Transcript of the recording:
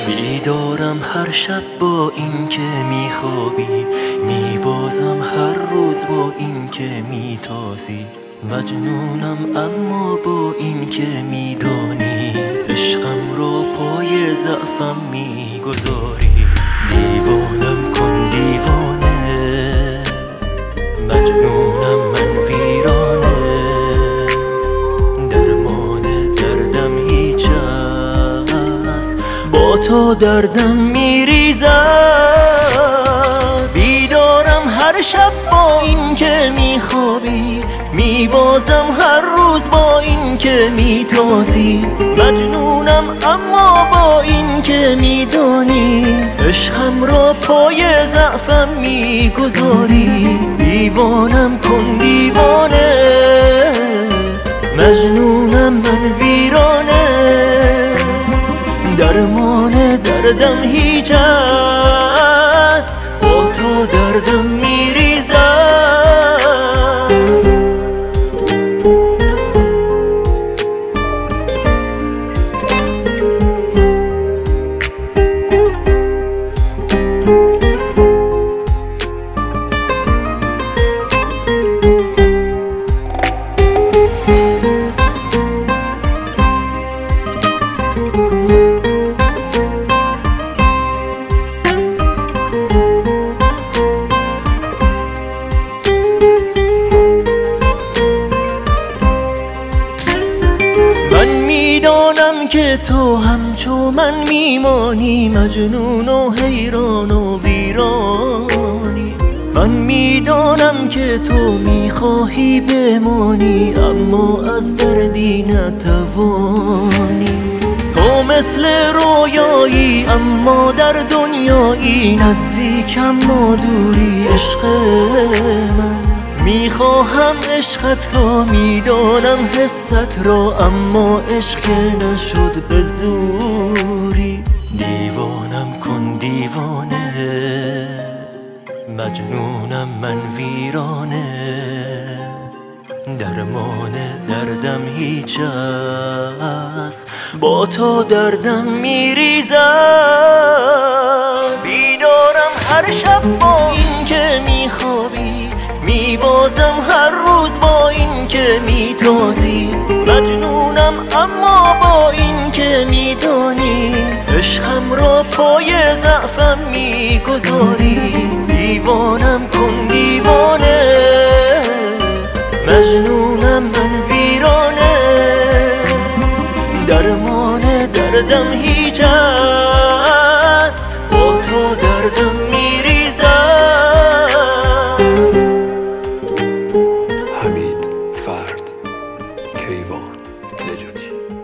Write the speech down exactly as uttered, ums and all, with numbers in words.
بیدارم هر شب با این که میخوابی، میبازم هر روز با این که میتازی. مجنونم اما با این که میدانی، عشقم رو پای ضعفم میگذاری. دیوانم کن دیوانه، مجنونم من ویرانه. درمان دردم هیچ است، با تو دردم میریزد. بیدارم هر شب با این که میخوابی، میبازم هر روز با این که میتازی. مجنونم اما با این که میدانی، عشقم را پای ضعفم میگذاری. دیوانم کن دیوانه، مجنونم من ویرانه. درمان دردم هیچ است، با تو دردم میریزد. میدانم که تو همچو من میمانی، مجنون و حیران و ویرانی. من میدانم که تو میخواهی بمانی، اما از دردی نتوانی. تو مثل رویایی اما در دنیایی، نزدیک اما دوری عشق من. میخواهم عشقت را، میدانم حست را، اما عشق نشد به زوری. دیوانم کن دیوانه، مجنونم من ویرانه. درمان دردم هیچ است، با تو دردم میریزد. بیدارم هر شب با این که میخوابی، میبازم هر روز با این که میتازی. مجنونم اما با این که میدانی، عشقم را پای ضعفم میگذاری. دیوانم کن دیوانه، مجنونم من ویرانه. درمان دردم هیچ است، با تو دردم میریزد. حمید فرد کیوان نجاتی.